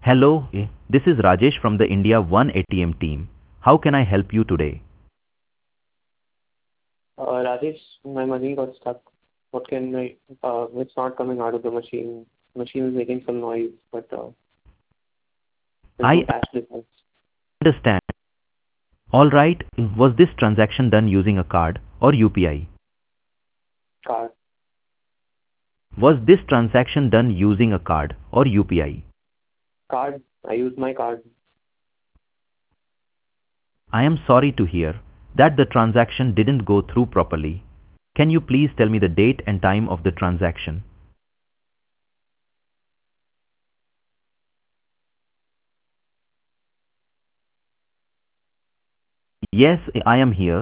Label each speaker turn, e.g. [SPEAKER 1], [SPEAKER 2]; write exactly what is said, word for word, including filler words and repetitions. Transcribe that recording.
[SPEAKER 1] Hello, eh, this is Rajesh from the India One A T M team. How can I help you today?
[SPEAKER 2] Uh, Rajesh, my money got stuck. What can I? Uh, it's not coming out of the machine. Machine is making some noise, but uh, there's no
[SPEAKER 1] I
[SPEAKER 2] cash difference.
[SPEAKER 1] understand. All right, was this transaction done using a card or U P I?
[SPEAKER 2] Card,
[SPEAKER 1] Was this transaction done using a card or U P I?
[SPEAKER 2] card. I use my card.
[SPEAKER 1] I am sorry to hear that the transaction didn't go through properly. Can you please tell me the date and time of the transaction? Yes, I am here.